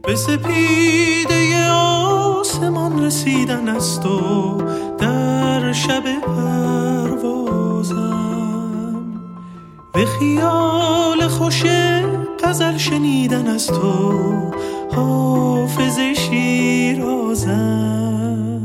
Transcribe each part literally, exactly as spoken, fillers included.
به سپیده آسمان رسیدن است و در شب پروازم، به خیال خوش غزل شنیدن است و حافظ شیرازم.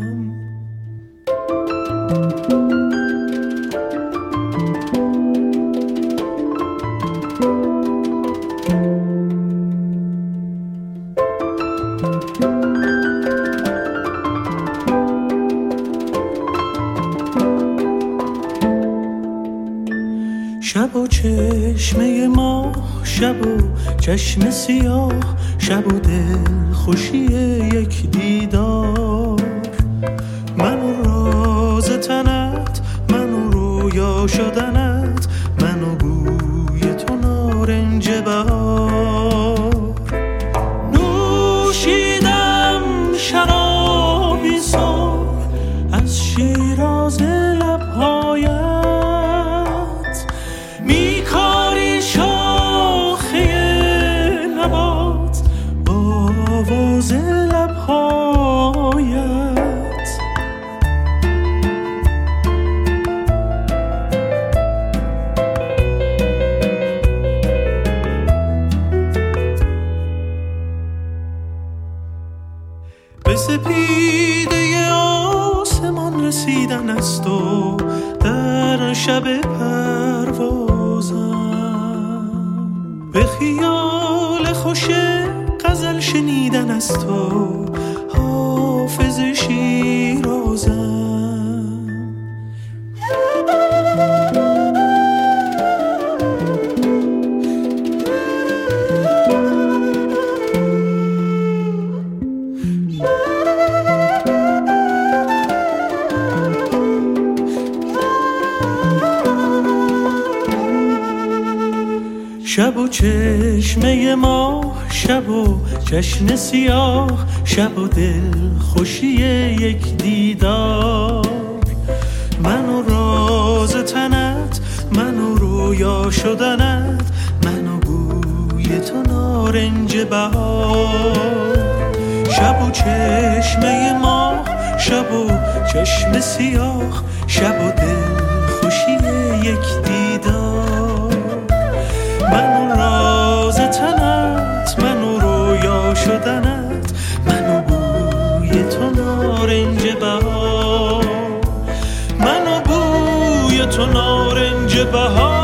شب و چشمه ما، شب و چشم سیاه، شب و دل خوشی یک دیدار، من و راز تنت، من و رویا شدنت، من و بوی تو نارنج بهار. نوشیدم شرابی صبح از شیراز لبهایت، میکاری شاخه نبات با آواز لبهایت. به سپیده آسمان رسیدن است و در شب پروازم، به خیال خوش غزل شنیدن است و حافظ شیرازم. شب و چشمه ما، شب و چشم سیاه، شب و دل خوشی یک دیدار، من و راز تنت، من و رویا شدنت، من و بوی تو نارنج بهار. شب و چشمه ما، شب و چشم سیاه، شب و دل خوشی یک دیدار، من و راز تنت، من و رویا شدنت، من و بوی تو نارنج بهار، من و بوی تو نارنج بهار.